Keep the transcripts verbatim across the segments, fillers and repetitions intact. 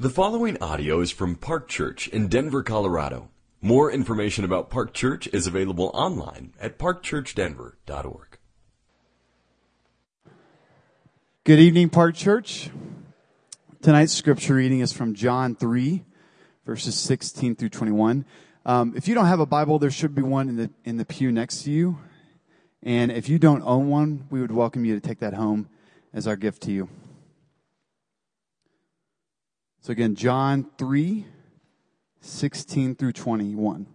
The following audio is from Park Church in Denver, Colorado. More information about Park Church is available online at park church denver dot org. Good evening, Park Church. Tonight's scripture reading is from John three, verses sixteen through twenty-one. Um, if you don't have a Bible, there should be one in the in the pew next to you. And if you don't own one, we would welcome you to take that home as our gift to you. So again, John three, sixteen through twenty-one.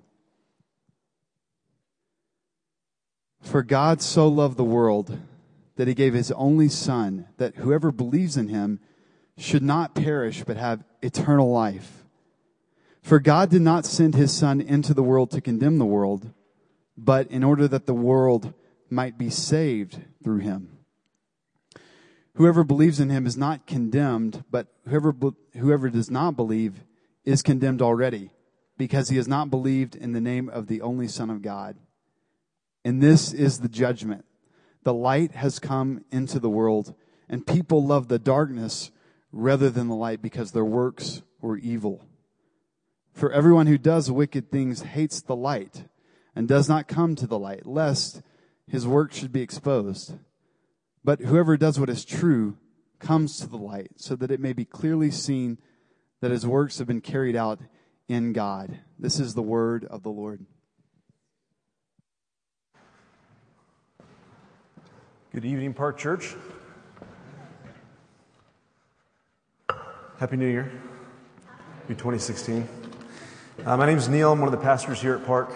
For God so loved the world that he gave his only Son, that whoever believes in him should not perish but have eternal life. For God did not send his Son into the world to condemn the world, but in order that the world might be saved through him. Whoever believes in him is not condemned, but whoever whoever does not believe is condemned already, because he has not believed in the name of the only Son of God. And this is the judgment. The light has come into the world, and people love the darkness rather than the light, because their works were evil. For everyone who does wicked things hates the light, and does not come to the light, lest his work should be exposed. But whoever does what is true comes to the light, so that it may be clearly seen that his works have been carried out in God. This is the word of the Lord. Good evening, Park Church. Happy New Year. Happy twenty sixteen. Uh, my name is Neil. I'm one of the pastors here at Park.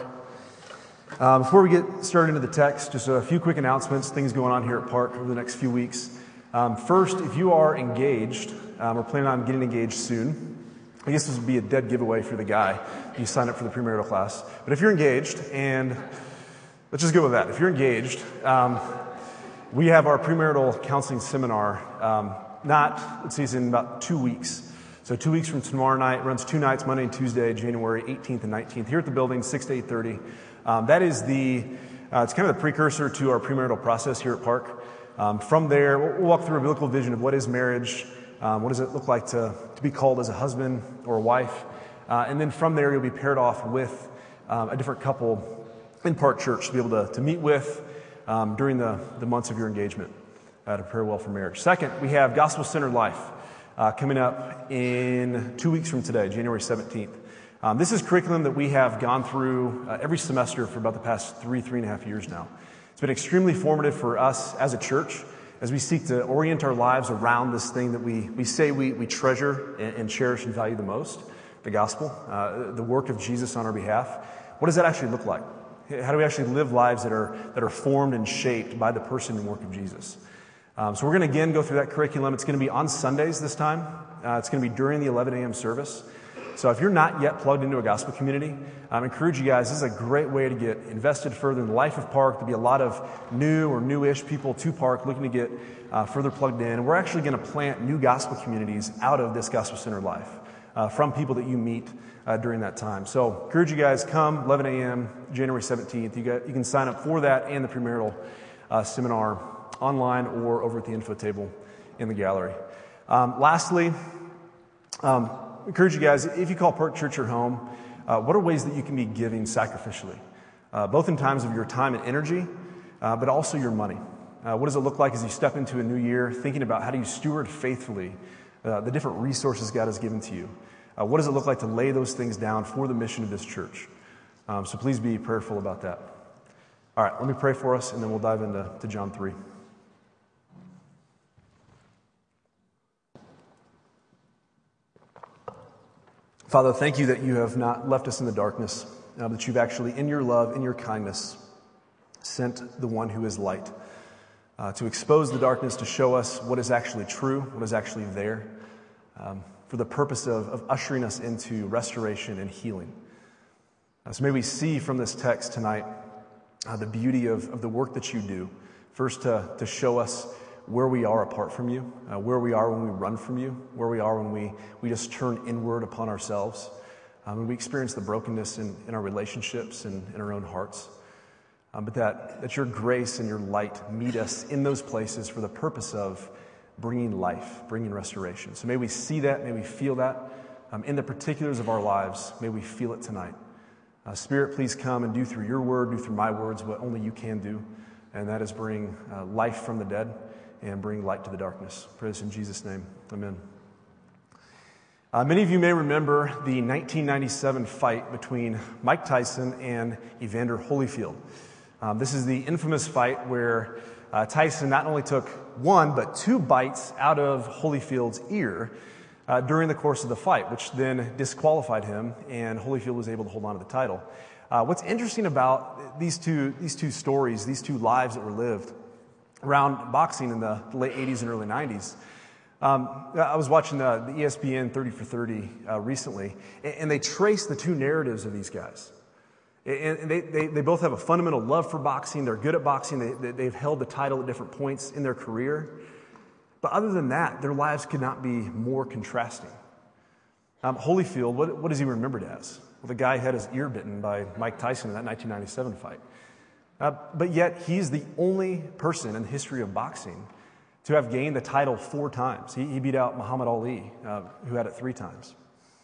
Uh, before we get started into the text, just a few quick announcements, things going on here at Park over the next few weeks. Um, first, if you are engaged, um, or planning on getting engaged soon, I guess this would be a dead giveaway for the guy. You sign up for the premarital class. But if you're engaged, and let's just go with that. If you're engaged, um, we have our premarital counseling seminar, um, not, let's see, it's in about two weeks. So two weeks from tomorrow night, runs two nights, Monday and Tuesday, January eighteenth and nineteenth, here at the building, six to eight thirty. Um, that is the, uh, it's kind of the precursor to our premarital process here at Park. Um, from there, we'll, we'll walk through a biblical vision of what is marriage, um, what does it look like to, to be called as a husband or a wife, uh, and then from there you'll be paired off with um, a different couple in Park Church to be able to, to meet with um, during the, the months of your engagement uh, to prepare well for marriage. Second, we have Gospel-Centered Life uh, coming up in two weeks from today, January seventeenth. Um, this is curriculum that we have gone through uh, every semester for about the past three, three and a half years now. It's been extremely formative for us as a church as we seek to orient our lives around this thing that we, we say we, we treasure and, and cherish and value the most, the gospel, uh, the work of Jesus on our behalf. What does that actually look like? How do we actually live lives that are, that are formed and shaped by the person and work of Jesus? Um, so we're going to again go through that curriculum. It's going to be on Sundays this time. Uh, it's going to be during the eleven a.m. service. So if you're not yet plugged into a gospel community, I encourage you guys, this is a great way to get invested further in the life of Park. There'll be a lot of new or newish people to Park looking to get uh, further plugged in. And we're actually going to plant new gospel communities out of this gospel-centered life uh, from people that you meet uh, during that time. So encourage you guys, come eleven a.m., January seventeenth. You, got, you can sign up for that and the premarital uh, seminar online or over at the info table in the gallery. Um, lastly, um, encourage you guys, if you call Park Church your home, uh, what are ways that you can be giving sacrificially, uh, both in times of your time and energy, uh, but also your money? Uh, what does it look like as you step into a new year, thinking about how do you steward faithfully uh, the different resources God has given to you? Uh, what does it look like to lay those things down for the mission of this church? Um, so please be prayerful about that. All right, let me pray for us, and then we'll dive into to John three. Father, thank you that you have not left us in the darkness, uh, that you've actually, in your love, in your kindness, sent the one who is light uh, to expose the darkness, to show us what is actually true, what is actually there, um, for the purpose of, of ushering us into restoration and healing. Uh, so may we see from this text tonight uh, the beauty of, of the work that you do, first to, to show us where we are apart from you, uh, where we are when we run from you, where we are when we, we just turn inward upon ourselves, um, and we experience the brokenness in, in our relationships and in our own hearts. Um, but that, that your grace and your light meet us in those places for the purpose of bringing life, bringing restoration. So may we see that, may we feel that, um, in the particulars of our lives. May we feel it tonight. Uh, Spirit, please come and do through your word, do through my words what only you can do, and that is bring uh, life from the dead and bring light to the darkness. Pray this in Jesus' name. Amen. Uh, many of you may remember the nineteen ninety-seven fight between Mike Tyson and Evander Holyfield. Um, this is the infamous fight where uh, Tyson not only took one but two bites out of Holyfield's ear uh, during the course of the fight, which then disqualified him, and Holyfield was able to hold on to the title. Uh, what's interesting about these two these two stories, these two lives that were lived around boxing in the late eighties and early nineties. Um, I was watching the, the E S P N thirty for thirty uh, recently, and, and they traced the two narratives of these guys. And they, they, they both have a fundamental love for boxing. They're good at boxing. They, they, they've held the title at different points in their career. But other than that, their lives could not be more contrasting. Um, Holyfield, what, what is he remembered as? Well, the guy had his ear bitten by Mike Tyson in that nineteen ninety-seven fight. Uh, but yet, he's the only person in the history of boxing to have gained the title four times. He, he beat out Muhammad Ali, uh, who had it three times.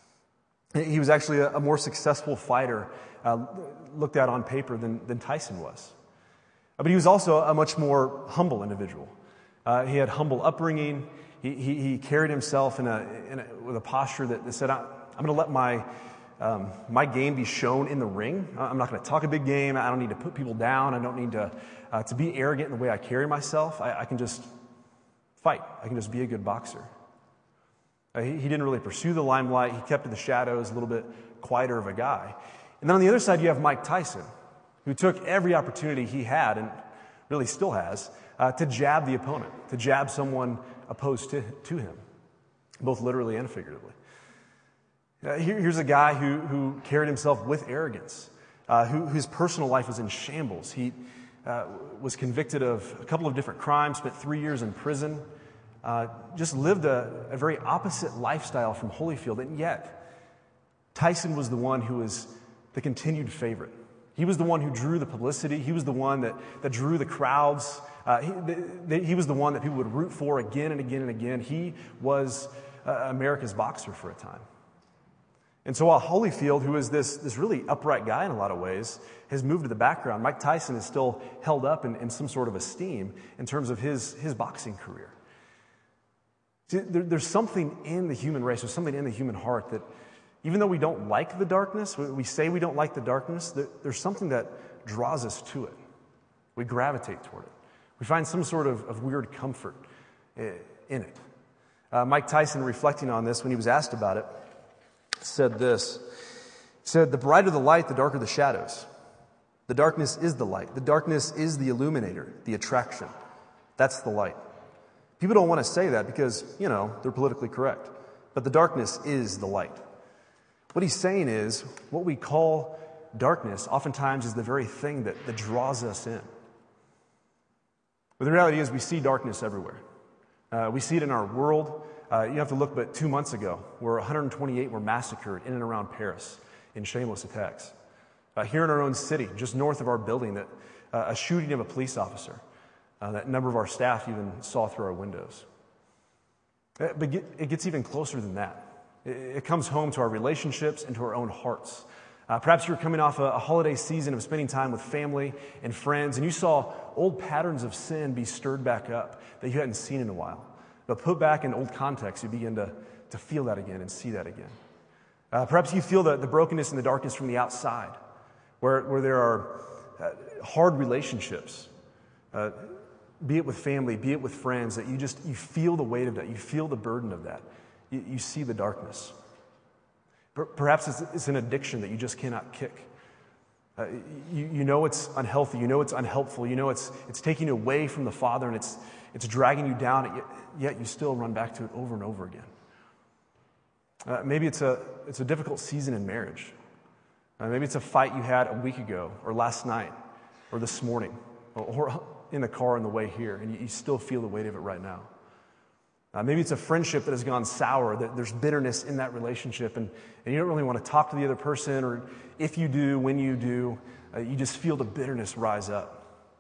He was actually a, a more successful fighter, uh, looked at on paper, than, than Tyson was. Uh, but he was also a much more humble individual. Uh, he had humble upbringing. He, he, he carried himself in a, in a, with a posture that, that said, I'm going to let my um, my game be shown in the ring. I'm not going to talk a big game. I don't need to put people down. I don't need to uh, to be arrogant in the way I carry myself. I, I can just fight. I can just be a good boxer. Uh, he, he didn't really pursue the limelight. He kept in the shadows, a little bit quieter of a guy. And then on the other side, you have Mike Tyson, who took every opportunity he had, and really still has, uh, to jab the opponent, to jab someone opposed to, to him, both literally and figuratively. Uh, here, here's a guy who, who carried himself with arrogance, uh, who, whose personal life was in shambles. He uh, was convicted of a couple of different crimes, spent three years in prison, uh, just lived a, a very opposite lifestyle from Holyfield, and yet Tyson was the one who was the continued favorite. He was the one who drew the publicity. He was the one that, that drew the crowds. Uh, he, the, he was the one that people would root for again and again and again. He was uh, America's boxer for a time. And so while Holyfield, who is this, this really upright guy in a lot of ways, has moved to the background, Mike Tyson is still held up in, in some sort of esteem in terms of his, his boxing career. See, there, there's something in the human race, there's something in the human heart that even though we don't like the darkness, we say we don't like the darkness, there, there's something that draws us to it. We gravitate toward it. We find some sort of, of weird comfort in it. Uh, Mike Tyson, reflecting on this when he was asked about it, said this. He said, "The brighter the light, the darker the shadows. The darkness is the light. The darkness is the illuminator, the attraction. That's the light." People don't want to say that because, you know, they're politically correct. But the darkness is the light. What he's saying is, what we call darkness oftentimes is the very thing that, that draws us in. But the reality is we see darkness everywhere. Uh, we see it in our world. Uh, you have to look but two months ago where one hundred twenty-eight were massacred in and around Paris in shameless attacks. Uh, here in our own city, just north of our building, that uh, a shooting of a police officer uh, that a number of our staff even saw through our windows. Uh, but get, it gets even closer than that. It, it comes home to our relationships and to our own hearts. Uh, perhaps you're coming off a, a holiday season of spending time with family and friends, and you saw old patterns of sin be stirred back up that you hadn't seen in a while. But put back in old context, you begin to, to feel that again and see that again. Uh, perhaps you feel the, the brokenness and the darkness from the outside, where, where there are uh, hard relationships, uh, be it with family, be it with friends, that you just, you feel the weight of that, you feel the burden of that. You, you see the darkness. Per- perhaps it's, it's an addiction that you just cannot kick. Uh, you, you know it's unhealthy, you know it's unhelpful, you know it's, it's taking you away from the Father, and it's, it's dragging you down, yet, yet you still run back to it over and over again. Uh, maybe it's a, it's a difficult season in marriage. Uh, maybe it's a fight you had a week ago, or last night, or this morning, or, or in the car on the way here, and you, you still feel the weight of it right now. Uh, maybe it's a friendship that has gone sour, that there's bitterness in that relationship, and, and you don't really want to talk to the other person, or if you do, when you do, uh, you just feel the bitterness rise up.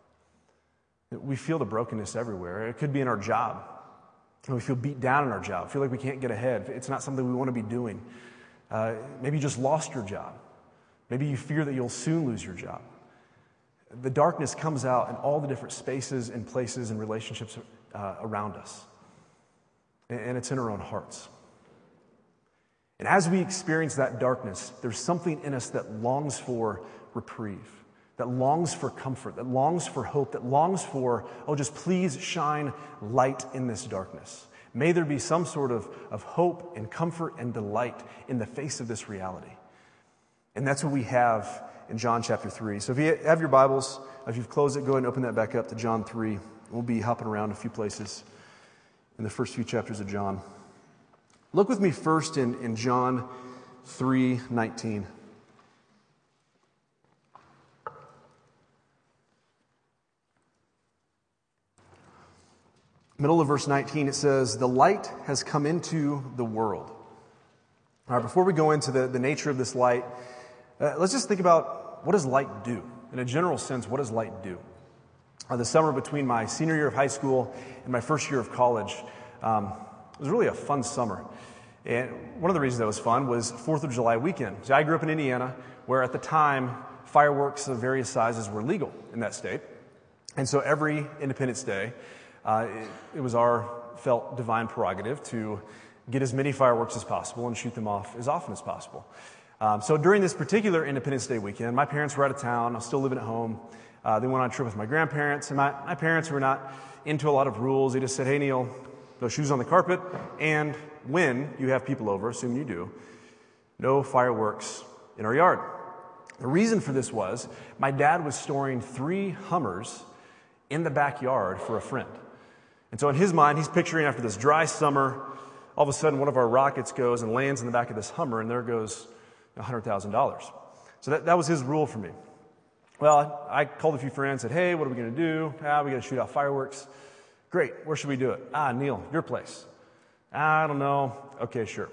We feel the brokenness everywhere. It could be in our job. We feel beat down in our job, feel like we can't get ahead. It's not something we want to be doing. Uh, maybe you just lost your job. Maybe you fear that you'll soon lose your job. The darkness comes out in all the different spaces and places and relationships uh, around us. And it's in our own hearts. And as we experience that darkness, there's something in us that longs for reprieve, that longs for comfort, that longs for hope, that longs for, oh, just please shine light in this darkness. May there be some sort of, of hope and comfort and delight in the face of this reality. And that's what we have in John chapter three. So if you have your Bibles, if you've closed it, go ahead and open that back up to John three. We'll be hopping around a few places in the first few chapters of John. Look with me first in, in John three nineteen. Middle of verse nineteen, it says, "The light has come into the world." All right, before we go into the, the nature of this light, uh, let's just think about, what does light do? In a general sense, what does light do? Uh, the summer between my senior year of high school and my first year of college, um, it was really a fun summer. And one of the reasons that was fun was fourth of July weekend. So I grew up in Indiana, where at the time, fireworks of various sizes were legal in that state. And so every Independence Day, uh, it, it was our felt divine prerogative to get as many fireworks as possible and shoot them off as often as possible. Um, so during this particular Independence Day weekend, my parents were out of town. I was still living at home. Uh, they went on a trip with my grandparents, and my, my parents were not into a lot of rules. They just said, "Hey, Neil, no shoes on the carpet, and when you have people over, assume you do, no fireworks in our yard." The reason for this was my dad was storing three Hummers in the backyard for a friend. And so in his mind, he's picturing after this dry summer, all of a sudden one of our rockets goes and lands in the back of this Hummer, and there goes one hundred thousand dollars. So that, that was his rule for me. Well, I called a few friends, said, "Hey, what are we going to do? Ah, we got to shoot out fireworks." "Great, where should we do it?" "Ah, Neil, your place." "I don't know." "Okay, sure."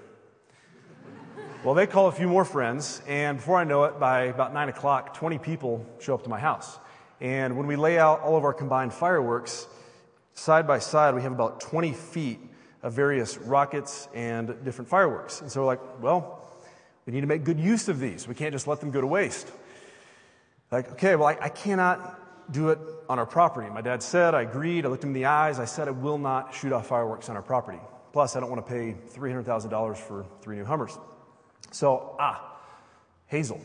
Well, they call a few more friends, and before I know it, by about nine o'clock, twenty people show up to my house. And when we lay out all of our combined fireworks, side by side, we have about twenty feet of various rockets and different fireworks. And so we're like, well, we need to make good use of these. We can't just let them go to waste. Like, okay, well, I, I cannot do it on our property. My dad said, I agreed, I looked him in the eyes, I said I will not shoot off fireworks on our property. Plus, I don't want to pay three hundred thousand dollars for three new Hummers. So, ah, Hazel.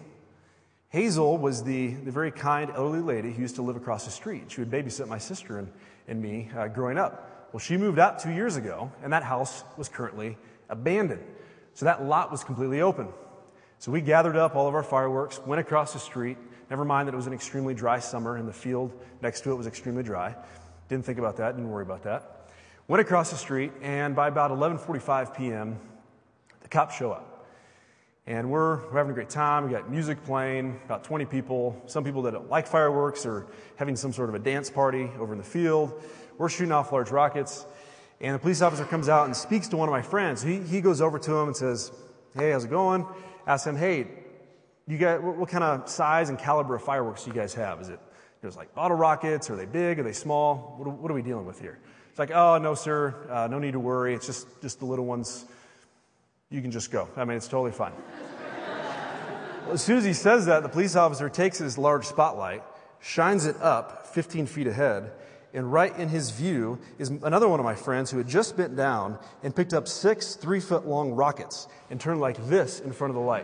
Hazel was the, the very kind elderly lady who used to live across the street. She would babysit my sister and, and me uh, growing up. Well, she moved out two years ago, and that house was currently abandoned. So that lot was completely open. So we gathered up all of our fireworks, went across the street. Never mind that it was an extremely dry summer, and the field next to it was extremely dry. Didn't think about that, didn't worry about that. Went across the street, and by about eleven forty-five p.m., the cops show up. And we're, we're having a great time. We got music playing, about twenty people. Some people that don't like fireworks are having some sort of a dance party over in the field. We're shooting off large rockets. And the police officer comes out and speaks to one of my friends. He, he goes over to him and says, "Hey, how's it going?" Asks him, "Hey, you guys, what, what kind of size and caliber of fireworks do you guys have? Is it just like bottle rockets? Are they big? Are they small? What, what are we dealing with here?" It's like, "Oh, no, sir. Uh, no need to worry. It's just, just the little ones. You can just go. I mean, it's totally fine." Well, as soon as he says that, the police officer takes his large spotlight, shines it up fifteen feet ahead, and right in his view is another one of my friends who had just bent down and picked up six three-foot-long rockets and turned like this in front of the light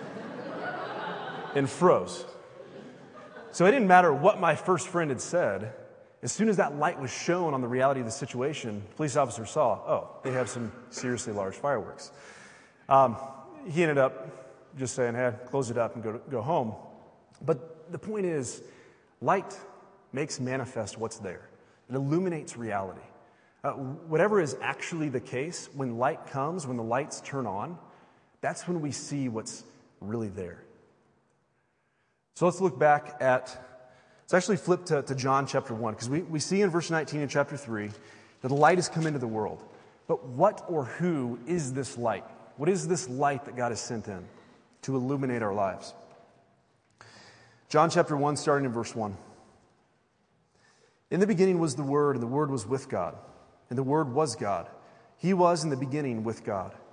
and froze. So it didn't matter what my first friend had said. As soon as that light was shown on the reality of the situation, the police officer saw, oh, they have some seriously large fireworks. Um, he ended up just saying, "Hey, close it up and go, go home." But the point is, light makes manifest what's there. It illuminates reality. Uh, whatever is actually the case, when light comes, when the lights turn on, that's when we see what's really there. So let's look back at, let's actually flip to, to John chapter one, because we, we see in verse nineteen in chapter three that the light has come into the world. But what or who is this light? What is this light that God has sent in to illuminate our lives? John chapter one, starting in verse one. "In the beginning was the Word, and the Word was with God, and the Word was God. He was in the beginning with God.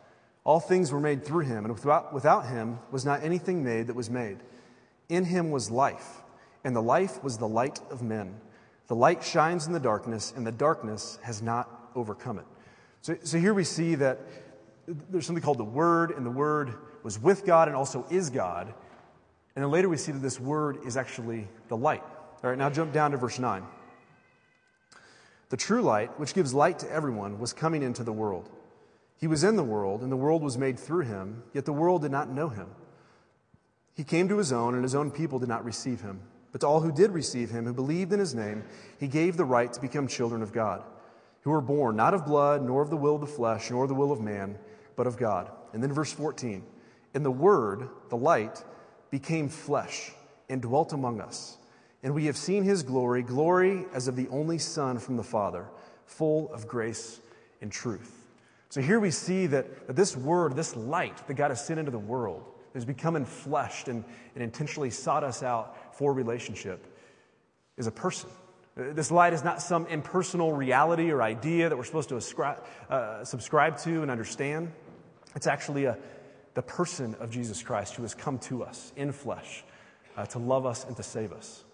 All things were made through him, and without, without him was not anything made that was made. In him was life, and the life was the light of men. The light shines in the darkness, and the darkness has not overcome it. So, so here we see that there's something called the Word, and the Word was with God and also is God. And then later we see that this Word is actually the light. All right, now jump down to verse nine. The true light, which gives light to everyone, was coming into the world. He was in the world, and the world was made through him, yet the world did not know him. He came to his own, and his own people did not receive him. But to all who did receive him, who believed in his name, he gave the right to become children of God, who were born not of blood, nor of the will of the flesh, nor the will of man, but of God. And then verse fourteen, and the Word, the light, became flesh and dwelt among us. And we have seen his glory, glory as of the only Son from the Father, full of grace and truth. So here we see that, that this Word, this light that God has sent into the world, has become enfleshed and, and intentionally sought us out for relationship, is a person. This light is not some impersonal reality or idea that we're supposed to ascribe, uh, subscribe to and understand. It's actually a, the person of Jesus Christ who has come to us in flesh uh, to love us and to save us.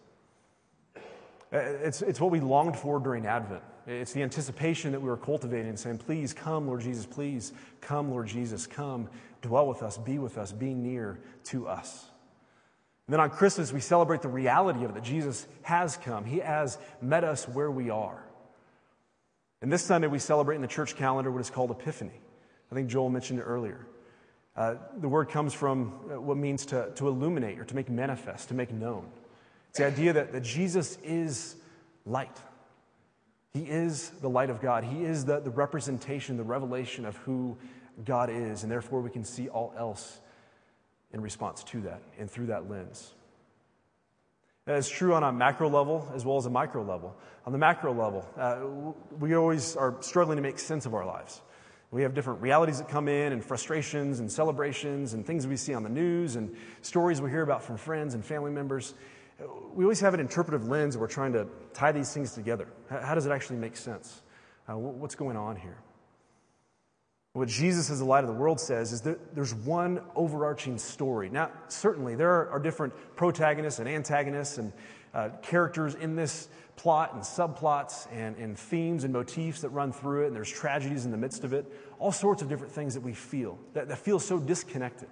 It's, it's what we longed for during Advent. It's the anticipation that we were cultivating, saying, please come, Lord Jesus, please come, Lord Jesus, come, dwell with us, be with us, be near to us. And then on Christmas, we celebrate the reality of it, that Jesus has come. He has met us where we are. And this Sunday, we celebrate in the church calendar what is called Epiphany. I think Joel mentioned it earlier. Uh, the word comes from what means to, to illuminate or to make manifest, to make known. It's the idea that, that Jesus is light. He is the light of God. He is the, the representation, the revelation of who God is, and therefore we can see all else in response to that and through that lens. It's true on a macro level as well as a micro level. On the macro level, uh, we always are struggling to make sense of our lives. We have different realities that come in and frustrations and celebrations and things we see on the news and stories we hear about from friends and family members. We always have an interpretive lens and we're trying to tie these things together. How does it actually make sense? Uh, what's going on here? What Jesus as the light of the world says is that there's one overarching story. Now, certainly there are, are different protagonists and antagonists and uh, characters in this plot and subplots and, and themes and motifs that run through it, and there's tragedies in the midst of it, all sorts of different things that we feel, that, that feel so disconnected.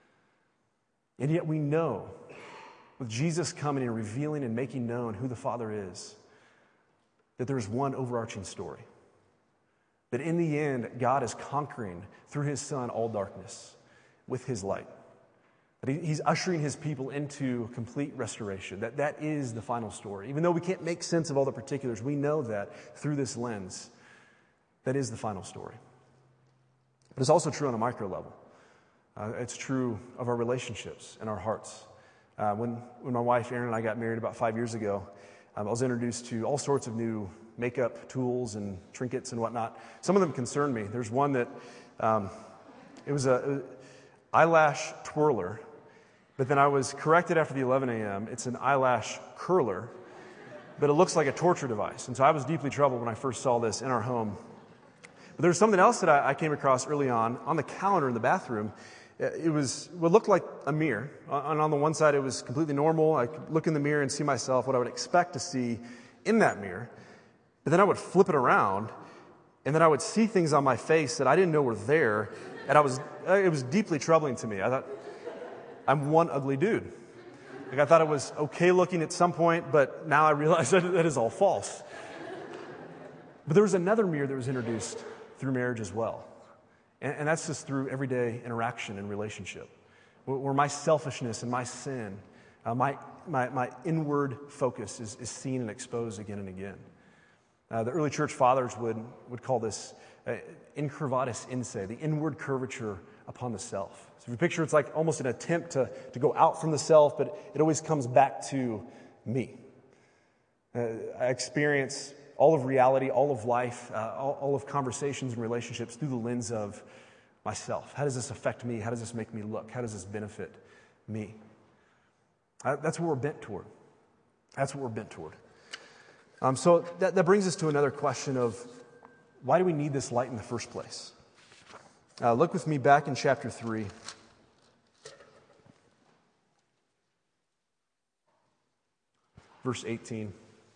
And yet we know, with Jesus coming and revealing and making known who the Father is, that there's one overarching story. That in the end, God is conquering through his Son all darkness with his light. That he's ushering his people into complete restoration. That that is the final story. Even though we can't make sense of all the particulars, we know that through this lens, that is the final story. But it's also true on a micro level. Uh, it's true of our relationships and our hearts. Uh, when, when my wife, Erin, and I got married about five years ago, um, I was introduced to all sorts of new makeup tools and trinkets and whatnot. Some of them concerned me. There's one that, um, it was a eyelash twirler, but then I was corrected after the eleven a.m. It's an eyelash curler, but it looks like a torture device. And so I was deeply troubled when I first saw this in our home. But there was something else that I, I came across early on, on the counter in the bathroom. It was what looked like a mirror. And on the one side, it was completely normal. I could look in the mirror and see myself, what I would expect to see in that mirror. But then I would flip it around, and then I would see things on my face that I didn't know were there, and I was it was deeply troubling to me. I thought, I'm one ugly dude. Like I thought it was okay looking at some point, but now I realize that that is all false. But there was another mirror that was introduced through marriage as well. And, and that's just through everyday interaction and relationship, where, where my selfishness and my sin, uh, my, my, my inward focus is, is seen and exposed again and again. Uh, the early church fathers would, would call this uh, incurvatus inse, the inward curvature upon the self. So if you picture, it's like almost an attempt to, to go out from the self, but it always comes back to me. Uh, I experience all of reality, all of life, uh, all, all of conversations and relationships through the lens of myself. How does this affect me? How does this make me look? How does this benefit me? Uh, that's what we're bent toward. That's what we're bent toward. Um, so that, that brings us to another question of why do we need this light in the first place? Uh, look with me back in chapter three. Verse eighteen.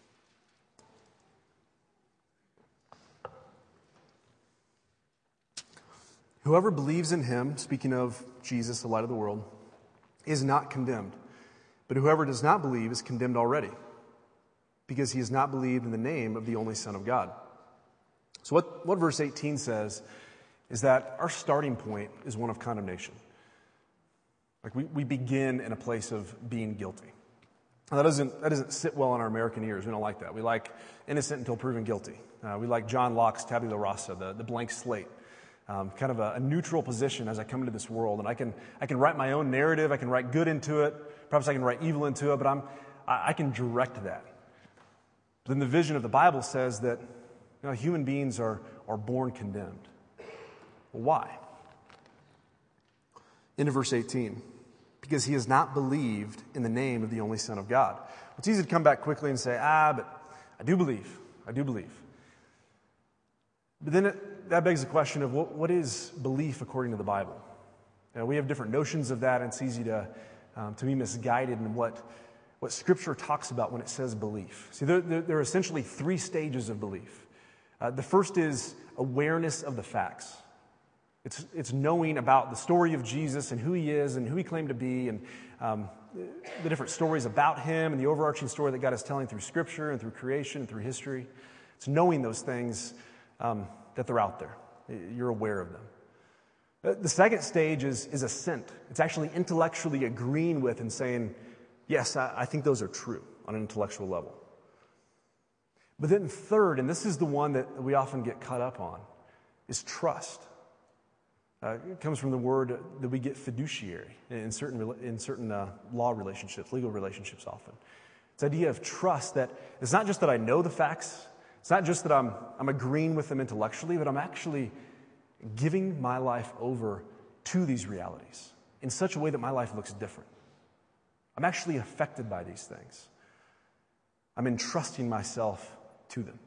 Whoever believes in him, speaking of Jesus, the light of the world, is not condemned. But whoever does not believe is condemned already, because he has not believed in the name of the only Son of God. So what, what verse eighteen says is that our starting point is one of condemnation. Like we, we begin in a place of being guilty. Now that doesn't, that doesn't sit well in our American ears. We don't like that. We like innocent until proven guilty. Uh, we like John Locke's tabula rasa, the, the blank slate. Um, kind of a, a neutral position as I come into this world. And I can I can write my own narrative. I can write good into it. Perhaps I can write evil into it, but I'm, I, I can direct that. But then the vision of the Bible says that you know, human beings are, are born condemned. Well, why? Into verse eighteen. Because he has not believed in the name of the only Son of God. It's easy to come back quickly and say, ah, but I do believe. I do believe. But then it, that begs the question of what, what is belief according to the Bible? You know, we have different notions of that, and it's easy to, um, to be misguided in what, what Scripture talks about when it says belief. See, there, there, there are essentially three stages of belief. Uh, the first is awareness of the facts. It's, it's knowing about the story of Jesus and who he is and who he claimed to be and um, the different stories about him and the overarching story that God is telling through Scripture and through creation and through history. It's knowing those things um, that they're out there. You're aware of them. The second stage is, is assent. It's actually intellectually agreeing with and saying, yes, I, I think those are true on an intellectual level. But then third, and this is the one that we often get caught up on, is trust. Uh, it comes from the word that we get fiduciary in certain in certain uh, law relationships, legal relationships often. It's the idea of trust that it's not just that I know the facts, it's not just that I'm, I'm agreeing with them intellectually, but I'm actually giving my life over to these realities in such a way that my life looks different. I'm actually affected by these things. I'm entrusting myself to them.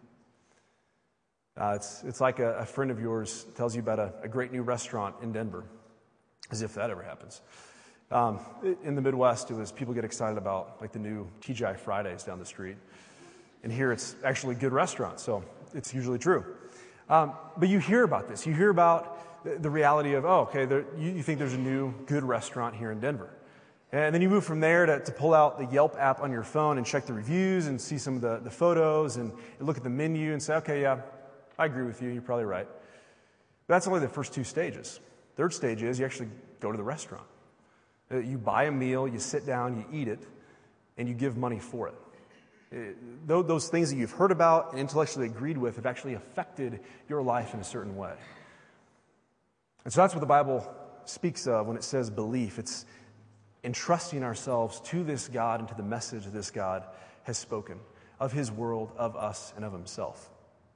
Uh, it's, it's like a, a friend of yours tells you about a, a great new restaurant in Denver, as if that ever happens. Um, in the Midwest, it was people get excited about like the new T G I Fridays down the street. And here it's actually a good restaurant, so it's usually true. Um, but you hear about this. You hear about the, the reality of, oh, okay, there, you, you think there's a new good restaurant here in Denver. And then you move from there to, to pull out the Yelp app on your phone and check the reviews and see some of the, the photos and look at the menu and say, okay, yeah, I agree with you. You're probably right. But that's only the first two stages. Third stage is you actually go to the restaurant. You buy a meal, you sit down, you eat it, and you give money for it. It those things that you've heard about and intellectually agreed with have actually affected your life in a certain way. And so that's what the Bible speaks of when it says belief. It's entrusting ourselves to this God and to the message that this God has spoken of his world, of us, and of himself.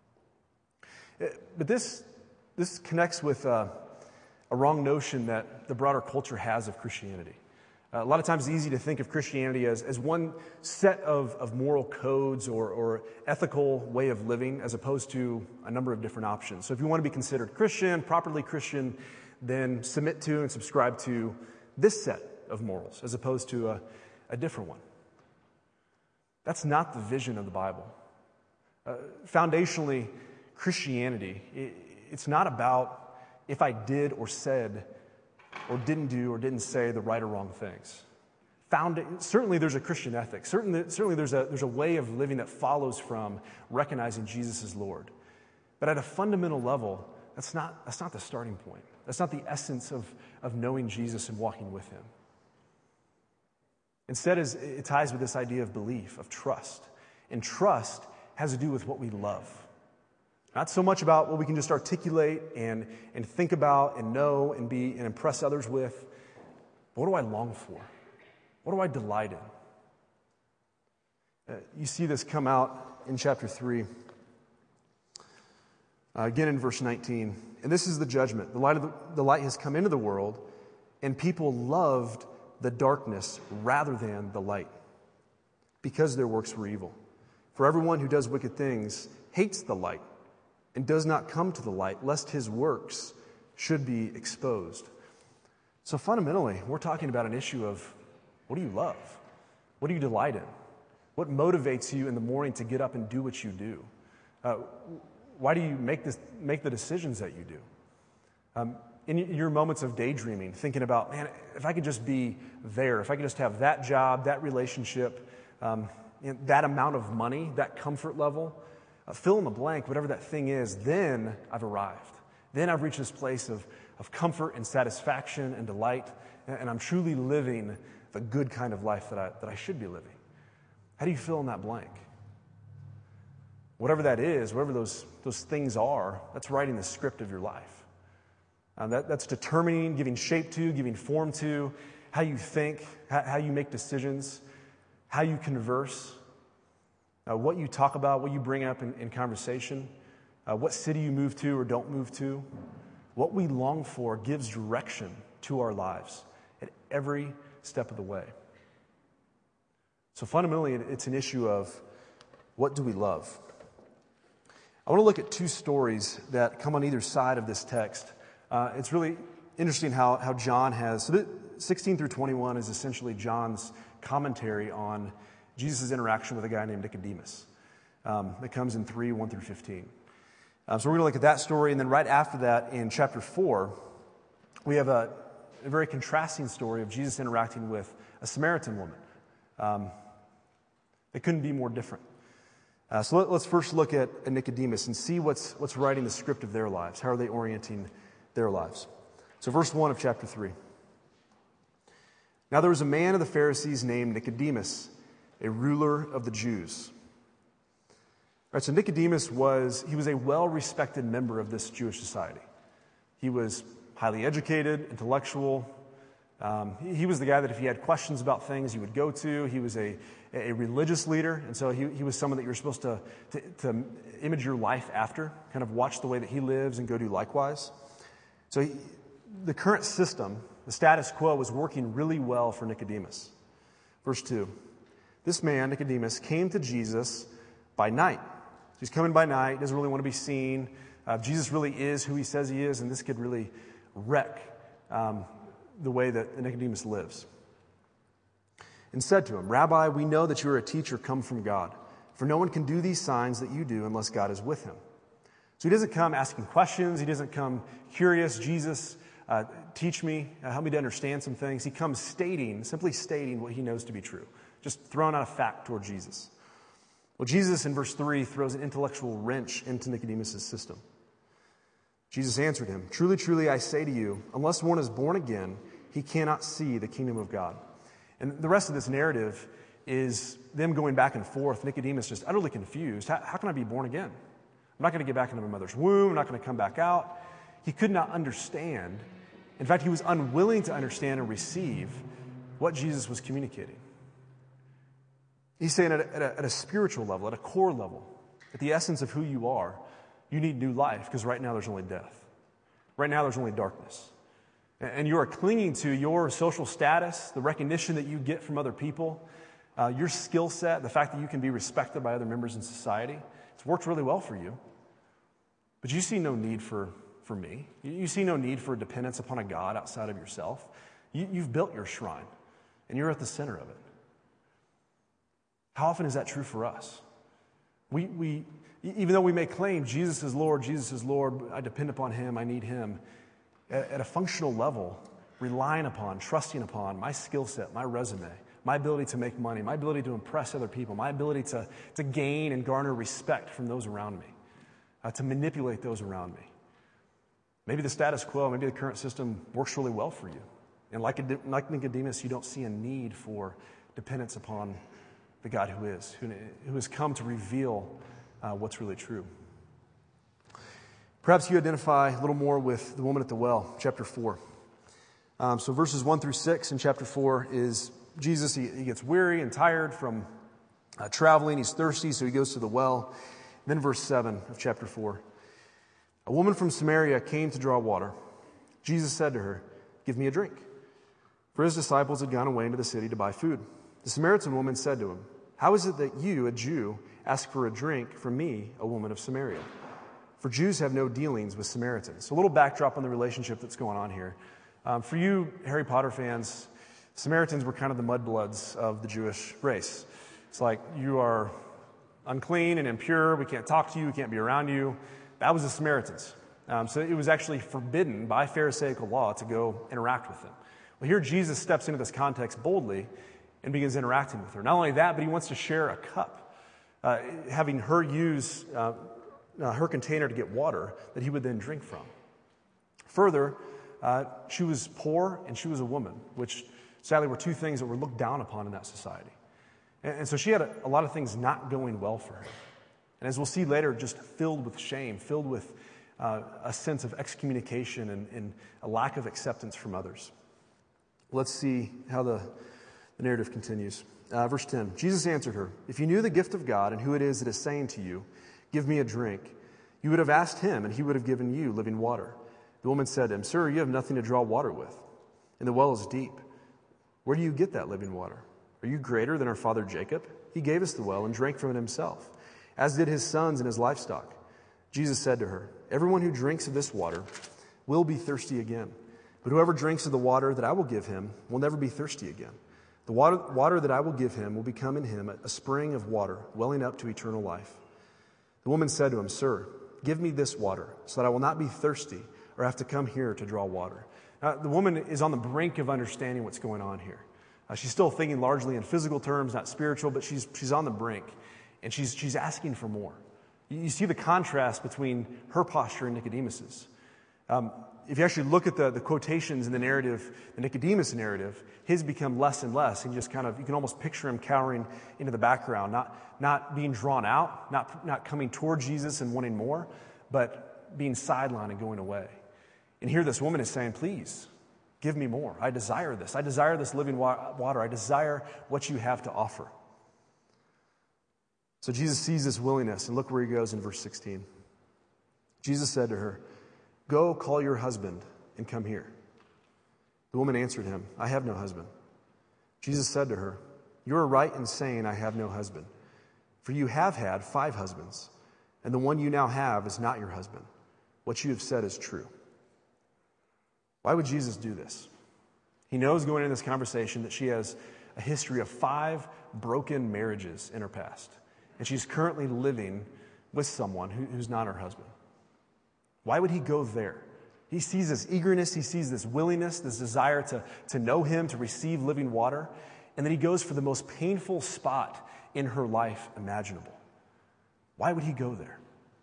But this, this connects with uh, a wrong notion that the broader culture has of Christianity. Uh, a lot of times it's easy to think of Christianity as, as one set of, of moral codes or, or ethical way of living as opposed to a number of different options. So if you want to be considered Christian, properly Christian, then submit to and subscribe to this set of morals as opposed to a, a different one. That's not the vision of the Bible. Uh, foundationally, Christianity, it, it's not about if I did or said or didn't do or didn't say the right or wrong things. Found, certainly there's a Christian ethic. Certainly, certainly there's a, there's a way of living that follows from recognizing Jesus as Lord. But at a fundamental level, that's not, that's not the starting point. That's not the essence of, of knowing Jesus and walking with him. Instead, it ties with this idea of belief, of trust. And trust has to do with what we love. Not so much about what we can just articulate and, and think about and know and be and impress others with. But what do I long for? What do I delight in? Uh, you see this come out in chapter three. Uh, again in verse nineteen. And this is the judgment. The light, of the, the light has come into the world, and people loved the darkness rather than the light, because their works were evil. For everyone who does wicked things hates the light and does not come to the light, lest his works should be exposed. So fundamentally, we're talking about an issue of what do you love? What do you delight in? What motivates you in the morning to get up and do what you do? Uh, why do you make this, make the decisions that you do? Um, in your moments of daydreaming, thinking about, man, if I could just be there, if I could just have that job, that relationship, um, you know, that amount of money, that comfort level, uh, fill in the blank, whatever that thing is, then I've arrived. Then I've reached this place of, of comfort and satisfaction and delight, and, and I'm truly living the good kind of life that I, that I should be living. How do you fill in that blank? Whatever that is, whatever those, those things are, that's writing the script of your life. Uh, that, that's determining, giving shape to, giving form to, how you think, how, how you make decisions, how you converse, uh, what you talk about, what you bring up in, in conversation, uh, what city you move to or don't move to. What we long for gives direction to our lives at every step of the way. So fundamentally, it's an issue of what do we love? I want to look at two stories that come on either side of this text. Uh, it's really interesting how, how John has, so sixteen through twenty-one is essentially John's commentary on Jesus' interaction with a guy named Nicodemus. Um, that comes in three, one through fifteen. Uh, so we're going to look at that story, and then right after that, in chapter four, we have a, a very contrasting story of Jesus interacting with a Samaritan woman. Um, it couldn't be more different. Uh, so let, let's first look at, at Nicodemus and see what's, what's writing the script of their lives. How are they orienting their lives? So verse one of chapter three. Now there was a man of the Pharisees named Nicodemus, a ruler of the Jews. All right, so Nicodemus was, he was a well-respected member of this Jewish society. He was highly educated, intellectual. Um, he, he was the guy that if he had questions about things, he would go to. He was a, a religious leader, and so he, he was someone that you were supposed to, to, to image your life after, kind of watch the way that he lives and go do likewise. So he, the current system, the status quo, was working really well for Nicodemus. Verse two, this man, Nicodemus, came to Jesus by night. So he's coming by night, doesn't really want to be seen. Uh, Jesus really is who he says he is, and this could really wreck um, the way that Nicodemus lives. And said to him, Rabbi, we know that you are a teacher come from God, for no one can do these signs that you do unless God is with him. So he doesn't come asking questions. He doesn't come curious. Jesus, uh, teach me, uh, help me to understand some things. He comes stating, simply stating what he knows to be true, just throwing out a fact toward Jesus. Well, Jesus in verse three throws an intellectual wrench into Nicodemus' system. Jesus answered him, Truly, truly, I say to you, unless one is born again, he cannot see the kingdom of God. And the rest of this narrative is them going back and forth. Nicodemus just utterly confused. How, how can I be born again? I'm not going to get back into my mother's womb. I'm not going to come back out. He could not understand. In fact, he was unwilling to understand and receive what Jesus was communicating. He's saying at a, at a, at a spiritual level, at a core level, at the essence of who you are, you need new life because right now there's only death. Right now there's only darkness. And, and you are clinging to your social status, the recognition that you get from other people, uh, your skill set, the fact that you can be respected by other members in society. It's worked really well for you. But you see no need for, for me. You, you see no need for dependence upon a God outside of yourself. You, you've built your shrine, and you're at the center of it. How often is that true for us? We, we, even though we may claim Jesus is Lord, Jesus is Lord, I depend upon him, I need him, at, at a functional level, relying upon, trusting upon my skill set, my resume, my ability to make money, my ability to impress other people, my ability to, to gain and garner respect from those around me, uh, to manipulate those around me. Maybe the status quo, maybe the current system works really well for you. And like, like Nicodemus, you don't see a need for dependence upon the God who is, who, who has come to reveal uh, what's really true. Perhaps you identify a little more with the woman at the well, chapter four. Um, so verses one through six in chapter four is Jesus, he, he gets weary and tired from uh, traveling. He's thirsty, so he goes to the well. And then verse seven of chapter four. A woman from Samaria came to draw water. Jesus said to her, Give me a drink. For his disciples had gone away into the city to buy food. The Samaritan woman said to him, How is it that you, a Jew, ask for a drink from me, a woman of Samaria? for Jews have no dealings with Samaritans. So a little backdrop on the relationship that's going on here. Um, for you Harry Potter fans, Samaritans were kind of the mudbloods of the Jewish race. It's like, you are unclean and impure, we can't talk to you, we can't be around you. That was the Samaritans. Um, so it was actually forbidden by Pharisaical law to go interact with them. Well, here Jesus steps into this context boldly and begins interacting with her. Not only that, but he wants to share a cup, uh, having her use uh, uh, her container to get water that he would then drink from. Further, uh, she was poor and she was a woman, which sadly were two things that were looked down upon in that society. And, and so she had a, a lot of things not going well for her. And as we'll see later, just filled with shame, filled with uh, a sense of excommunication and, and a lack of acceptance from others. Let's see how the, the narrative continues. Uh, verse ten, Jesus answered her, "If you knew the gift of God and who it is that is saying to you, 'Give me a drink,' you would have asked him and he would have given you living water." The woman said to him, "Sir, you have nothing to draw water with, and the well is deep. Where do you get that living water? Are you greater than our father Jacob? He gave us the well and drank from it himself, as did his sons and his livestock." Jesus said to her, "Everyone who drinks of this water will be thirsty again. But whoever drinks of the water that I will give him will never be thirsty again. The water, water that I will give him will become in him a spring of water, welling up to eternal life." The woman said to him, "Sir, give me this water, so that I will not be thirsty or have to come here to draw water." Now, the woman is on the brink of understanding what's going on here. Uh, she's still thinking largely in physical terms, not spiritual, but she's she's on the brink, and she's she's asking for more. You, you see the contrast between her posture and Nicodemus's. Um, if you actually look at the, the quotations in the narrative, the Nicodemus narrative, his become less and less, and you just kind of, you can almost picture him cowering into the background, not not being drawn out, not not coming toward Jesus and wanting more, but being sidelined and going away. And here this woman is saying, "Please, give me more. I desire this. I desire this living wa- water. I desire what you have to offer." So Jesus sees this willingness, and look where he goes in verse sixteen. Jesus said to her, "Go, call your husband and come here." The woman answered him, "I have no husband." Jesus said to her, "You are right in saying, 'I have no husband.' For you have had five husbands, and the one you now have is not your husband. What you have said is true." Why would Jesus do this? He knows going into this conversation that she has a history of five broken marriages in her past, and she's currently living with someone who, who's not her husband. Why would he go there? He sees this eagerness, he sees this willingness, this desire to, to know him, to receive living water, and then he goes for the most painful spot in her life imaginable. Why would he go there?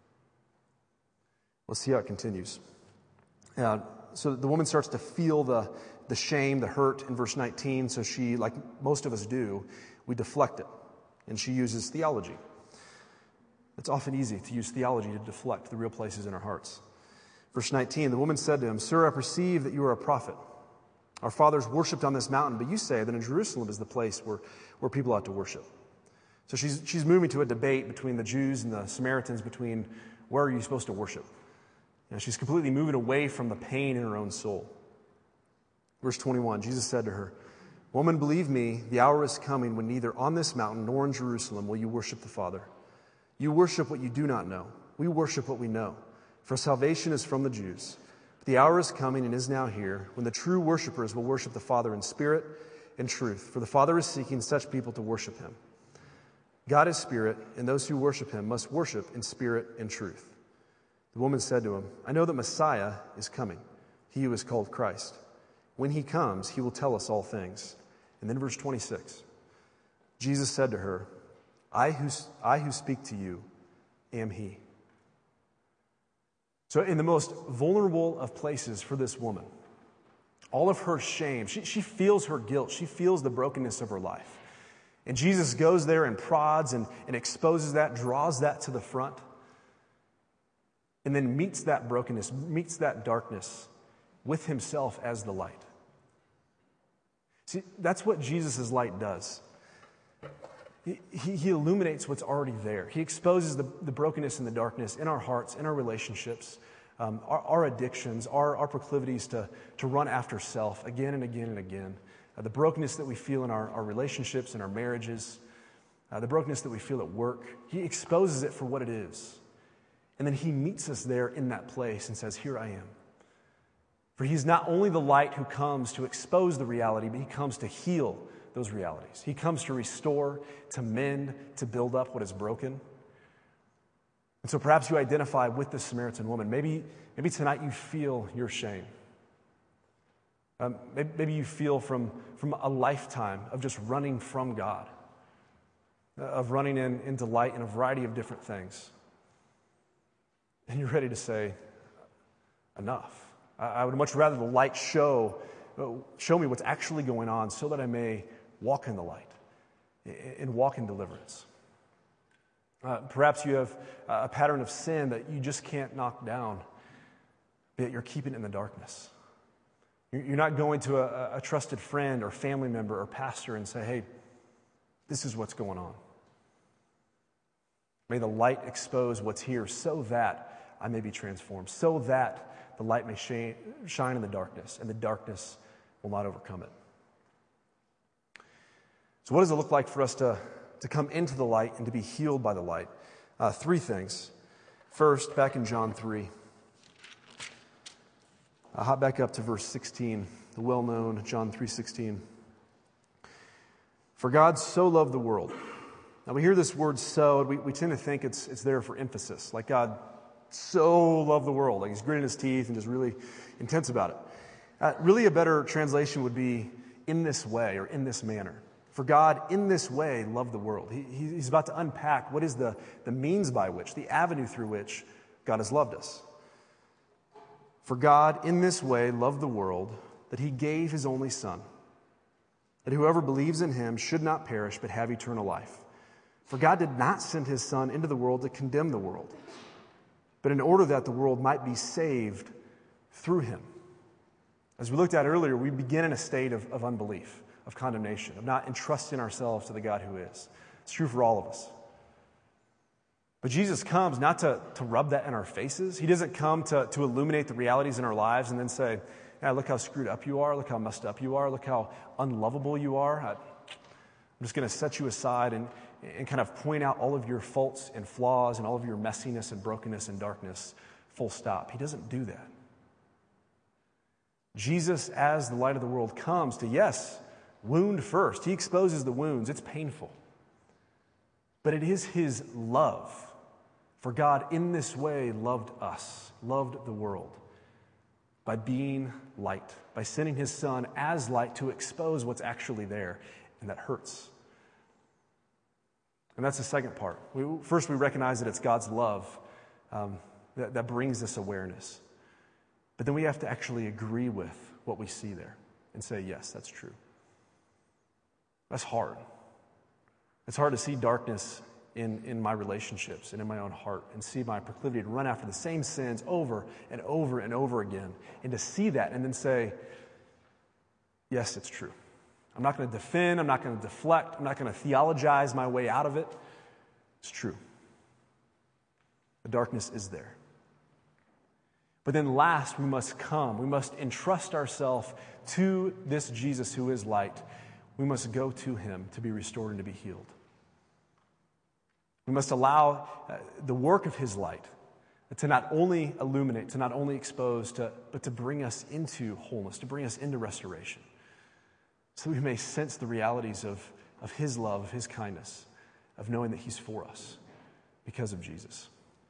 Let's see how it continues. Uh, so the woman starts to feel the, the shame, the hurt in verse nineteen, so she, like most of us do, we deflect it, and she uses theology. It's often easy to use theology to deflect the real places in our hearts. Verse nineteen, the woman said to him, "Sir, I perceive that you are a prophet. Our fathers worshipped on this mountain, but you say that in Jerusalem is the place where, where people ought to worship." So she's, she's moving to a debate between the Jews and the Samaritans, between where are you supposed to worship. You know, she's completely moving away from the pain in her own soul. Verse twenty-one, Jesus said to her, "Woman, believe me, the hour is coming when neither on this mountain nor in Jerusalem will you worship the Father. You worship what you do not know. We worship what we know, for salvation is from the Jews. But the hour is coming and is now here when the true worshipers will worship the Father in spirit and truth, for the Father is seeking such people to worship him. God is spirit, and those who worship him must worship in spirit and truth." The woman said to him, "I know that Messiah is coming, he who is called Christ. When he comes, he will tell us all things." And then verse twenty-six, Jesus said to her, I who, I who speak to you am he." So in the most vulnerable of places for this woman, all of her shame, she, she feels her guilt, she feels the brokenness of her life. And Jesus goes there and prods and, and exposes that, draws that to the front, and then meets that brokenness, meets that darkness with himself as the light. See, that's what Jesus' light does. He, he, he illuminates what's already there. He exposes the, the brokenness and the darkness in our hearts, in our relationships, um, our, our addictions, our, our proclivities to, to run after self again and again and again. Uh, the brokenness that we feel in our, our relationships and our marriages, uh, the brokenness that we feel at work. He exposes it for what it is. And then he meets us there in that place and says, here I am. For he's not only the light who comes to expose the reality, but he comes to heal those realities. He comes to restore, to mend, to build up what is broken. And so perhaps you identify with this Samaritan woman. Maybe, maybe tonight you feel your shame. Um, maybe, maybe you feel from, from a lifetime of just running from God, of running in, in delight in a variety of different things. And you're ready to say, enough. I, I would much rather the light show, show me what's actually going on so that I may walk in the light and walk in deliverance. Uh, perhaps you have a pattern of sin that you just can't knock down, but yet you're keeping it in the darkness. You're not going to a, a trusted friend or family member or pastor and say, hey, this is what's going on. May the light expose what's here so that I may be transformed, so that the light may shine in the darkness, and the darkness will not overcome it. So what does it look like for us to, to come into the light and to be healed by the light? Uh, three things. First, back in John three. I'll hop back up to verse sixteen, the well-known John three sixteen. For God so loved the world. Now we hear this word so, and we, we tend to think it's, it's there for emphasis, like God so loved the world, like he's gritting his teeth and just really intense about it. Uh, really a better translation would be in this way or in this manner. For God in this way loved the world. He, he's about to unpack what is the, the means by which, the avenue through which God has loved us. For God in this way loved the world that he gave his only Son, that whoever believes in him should not perish but have eternal life. For God did not send his Son into the world to condemn the world, but in order that the world might be saved through him. As we looked at earlier, we begin in a state of, of unbelief, of condemnation, of not entrusting ourselves to the God who is. It's true for all of us. But Jesus comes not to, to rub that in our faces. He doesn't come to, to illuminate the realities in our lives and then say, yeah, look how screwed up you are, look how messed up you are, look how unlovable you are. I, I'm just going to set you aside and, and kind of point out all of your faults and flaws and all of your messiness and brokenness and darkness, full stop. He doesn't do that. Jesus, as the light of the world, comes to, yes, wound first. He exposes the wounds. It's painful. But it is his love. For God in this way loved us, loved the world, by being light, by sending his Son as light to expose what's actually there, and that hurts. And that's the second part. We, first, we recognize that it's God's love um, that, that brings this awareness. But then we have to actually agree with what we see there and say, yes, that's true. That's hard. It's hard to see darkness in, in my relationships and in my own heart and see my proclivity to run after the same sins over and over and over again, and to see that and then say, yes, it's true. I'm not going to defend. I'm not going to deflect. I'm not going to theologize my way out of it. It's true. The darkness is there. But then last, we must come. We must entrust ourselves to this Jesus who is light. We must go to him to be restored and to be healed. We must allow uh, the work of his light to not only illuminate, to not only expose, to, but to bring us into wholeness, to bring us into restoration. So we may sense the realities of, of his love, of his kindness, of knowing that he's for us because of Jesus.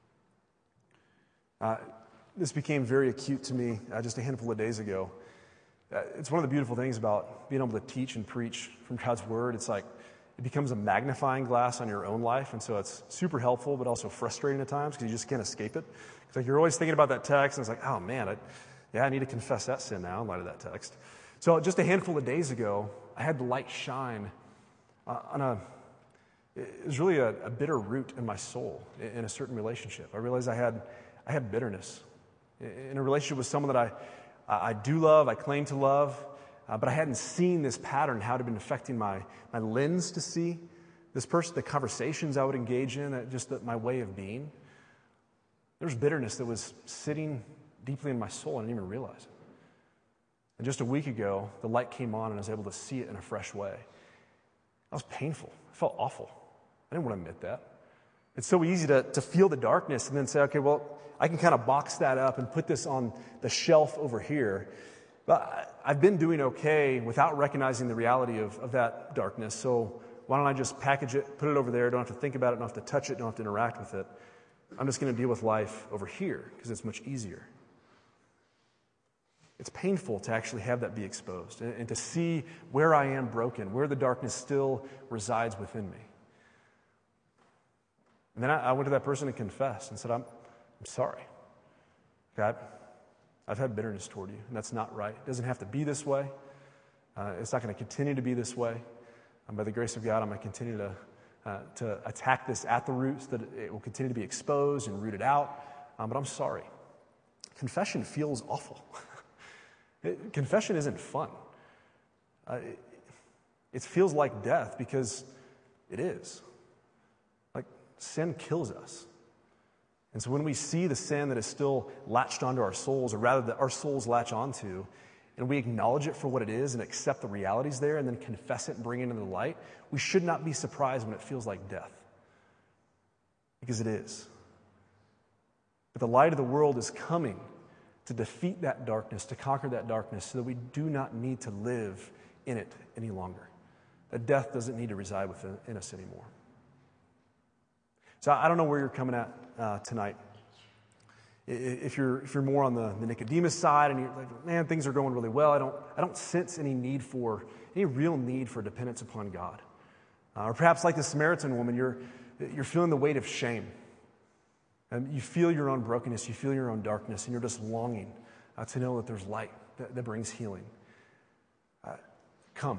Uh, this became very acute to me uh, just a handful of days ago. Uh, it's one of the beautiful things about being able to teach and preach from God's word. It's like it becomes a magnifying glass on your own life, and so it's super helpful but also frustrating at times because you just can't escape it. It's like you're always thinking about that text, and it's like, oh man, I, yeah, I need to confess that sin now in light of that text. So just a handful of days ago, I had the light shine uh, on a, it was really a, a bitter root in my soul in, in a certain relationship. I realized I had, I had bitterness in a relationship with someone that I, I do love, I claim to love, uh, but I hadn't seen this pattern, how it had been affecting my, my lens to see this person, the conversations I would engage in, uh, just the, my way of being. There was bitterness that was sitting deeply in my soul, and I didn't even realize it. And just a week ago, the light came on, and I was able to see it in a fresh way. That was painful. It felt awful. I didn't want to admit that. It's so easy to, to feel the darkness and then say, okay, well, I can kind of box that up and put this on the shelf over here. But I've been doing okay without recognizing the reality of, of that darkness. So why don't I just package it, put it over there, don't have to think about it, don't have to touch it, don't have to interact with it. I'm just going to deal with life over here because it's much easier. It's painful to actually have that be exposed and, and to see where I am broken, where the darkness still resides within me. And then I, I went to that person and confessed and said, I'm, I'm sorry. God, I've had bitterness toward you, and that's not right. It doesn't have to be this way. Uh, it's not going to continue to be this way. And by the grace of God, I'm going to continue to, uh, to attack this at the roots, that it will continue to be exposed and rooted out. Um, but I'm sorry. Confession feels awful. it, confession isn't fun. Uh, it, it feels like death because it is. Like, sin kills us. And so when we see the sin that is still latched onto our souls, or rather that our souls latch onto, and we acknowledge it for what it is and accept the realities there and then confess it and bring it into the light, we should not be surprised when it feels like death. Because it is. But the light of the world is coming to defeat that darkness, to conquer that darkness, so that we do not need to live in it any longer. That death doesn't need to reside within in us anymore. So I don't know where you're coming at uh, tonight. If you're if you're more on the, the Nicodemus side and you're like, man, things are going really well, I don't I don't sense any need for any real need for dependence upon God. Uh, or perhaps like the Samaritan woman, you're you're feeling the weight of shame. And you feel your own brokenness, you feel your own darkness, and you're just longing uh, to know that there's light that, that brings healing. Uh, come.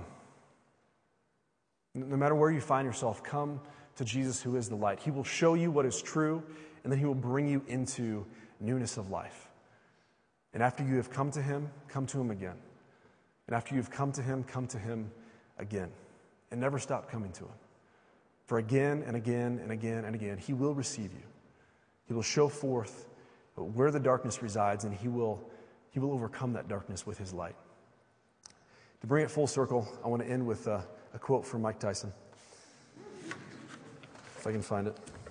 No matter where you find yourself, come to Jesus, who is the light. He will show you what is true, and then he will bring you into newness of life. And after you have come to him, come to him again. And after you've come to him, come to him again. And never stop coming to him. For again and again and again and again, he will receive you. He will show forth where the darkness resides, and he will, he will overcome that darkness with his light. To bring it full circle, I want to end with a, a quote from Mike Tyson. If I can find it.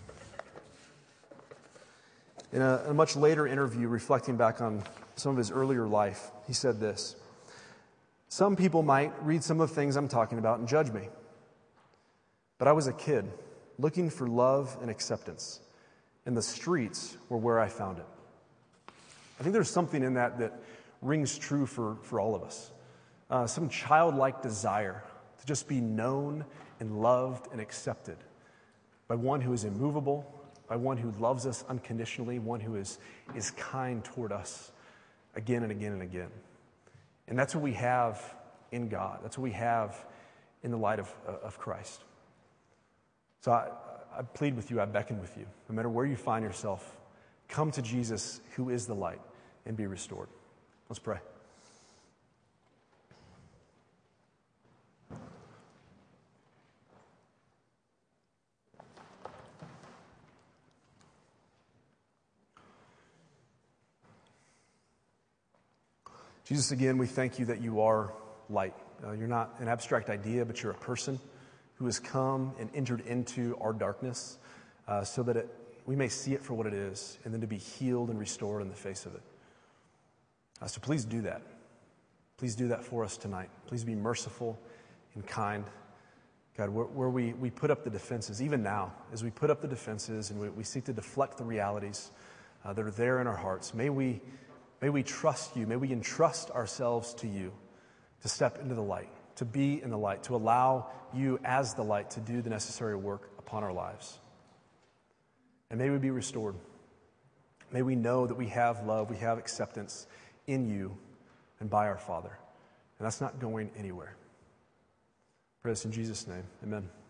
In a, in a much later interview, reflecting back on some of his earlier life, he said this: "Some people might read some of the things I'm talking about and judge me. But I was a kid looking for love and acceptance, and the streets were where I found it." I think there's something in that that rings true for, for all of us. Uh, some childlike desire to just be known and loved and accepted by one who is immovable, by one who loves us unconditionally, one who is, is kind toward us again and again and again. And that's what we have in God. That's what we have in the light of, of Christ. So I, I plead with you, I beckon with you, no matter where you find yourself, come to Jesus, who is the light, and be restored. Let's pray. Jesus, again, we thank you that you are light. Uh, you're not an abstract idea, but you're a person who has come and entered into our darkness uh, so that it, we may see it for what it is, and then to be healed and restored in the face of it. Uh, so please do that. Please do that for us tonight. Please be merciful and kind. God, where, where we, we put up the defenses, even now, as we put up the defenses and we, we seek to deflect the realities uh, that are there in our hearts, may we May we trust you. May we entrust ourselves to you to step into the light, to be in the light, to allow you as the light to do the necessary work upon our lives. And may we be restored. May we know that we have love, we have acceptance in you and by our Father. And that's not going anywhere. Pray this in Jesus' name. Amen.